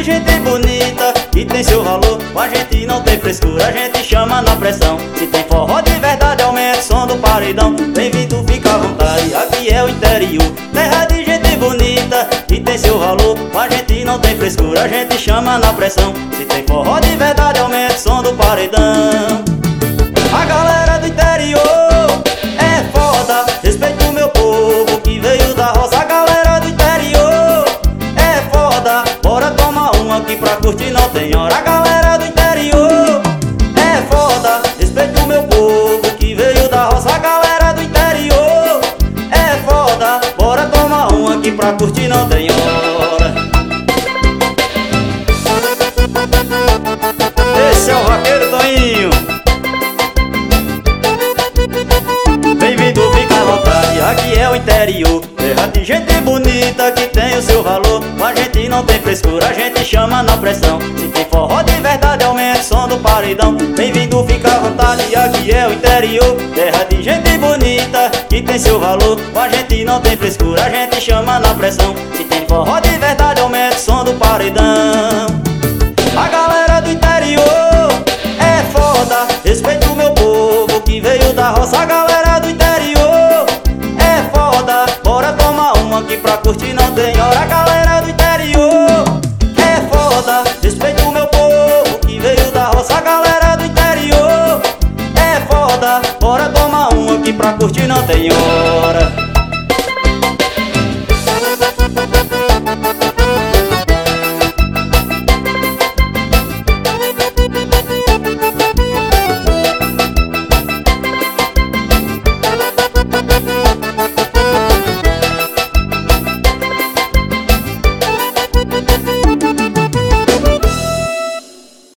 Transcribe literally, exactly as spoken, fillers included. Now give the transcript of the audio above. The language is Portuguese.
gente bonita que tem seu valor. Com a gente não tem frescura, a gente chama na pressão. Se tem forró de verdade, aumenta o som do paredão. Bem-vindo, fica à vontade, aqui é o interior. Terra de gente bonita que tem seu valor. Com a gente não tem frescura, a gente chama na pressão. Se tem forró de verdade, aumenta o som do paredão. A galera do interior é foda, respeito o meu povo que veio da roça. A galera do interior é foda, bora tomar uma aqui pra curtir, não tem hora. A galera do interior é foda, respeito o meu povo que veio da roça. A galera do interior é foda, bora tomar uma aqui pra curtir, não tem hora. Esse é o vaqueiro Toninho. Bem-vindo, fica à vontade, aqui é o interior. Terra de gente bonita que tem o seu valor. Com a gente não tem frescura, a gente chama na pressão. Se tem forró de verdade, aumenta o som do paredão. Bem-vindo, fica à vontade, aqui é o interior. Terra de gente bonita que tem seu valor. Com a gente não tem frescura, a gente chama na pressão. Se tem forró de verdade, aumenta o som do paredão.